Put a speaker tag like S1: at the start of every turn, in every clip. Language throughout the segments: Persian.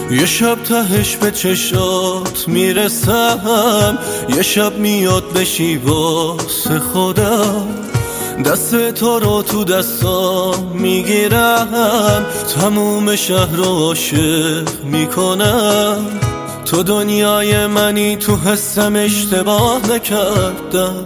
S1: یه شب تهش به چشات میرسم، یه شب میاد بشی واسه خودم، دست تو رو تو دستام میگیرم، تموم شهر رو عاشق میکنم. تو دنیای منی، تو حسم اشتباه نکردم،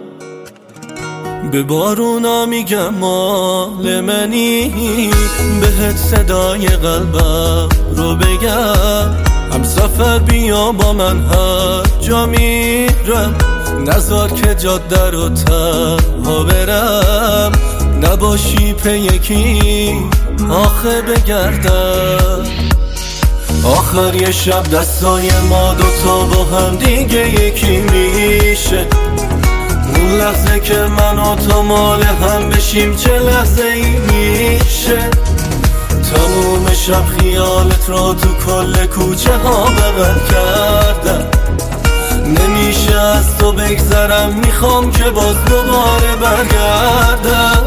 S1: به بارونا میگم مال منی، بهت صدای قلبم رو بگم، هم سفر بیا با من هر جا میرم، نذار که جاده رو تنها برم، نباشی پی یکی آخه بگردم. آخر یه شب دستای ما دوتا با هم دیگه یکی میشه، اون لحظه که من و تو مال هم بشیم چه لحظه ای میشه. تموم شب خیالت رو تو کل کوچه ها بغل کردم، نمیشه از تو بگذرم، میخوام که باز دوباره برگردم.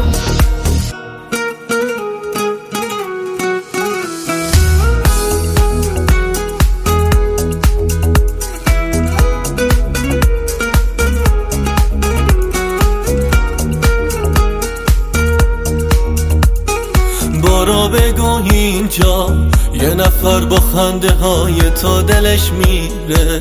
S1: برو بگو اینجا یه نفر با خنده های تو دلش میره،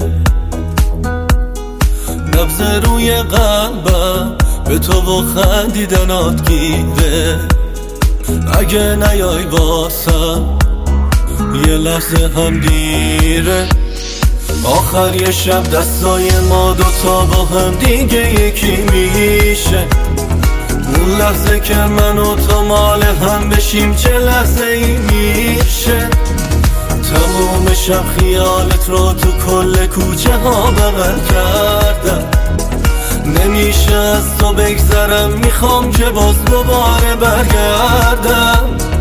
S1: نبض روی قلبم به تو و خندیدنات گیره. اگه نیای واسم یه لحظه هم دیره، آخر یه شب دستای ما دوتا با هم دیگه یکی میشه، اون لحظه که من و تو مال هم بشیم چه لحظه ای میشه. تموم شب خیالت رو تو کل کوچه ها بغل کردم، نمیشه از تو بگذرم، میخوام که باز دوباره برگردم.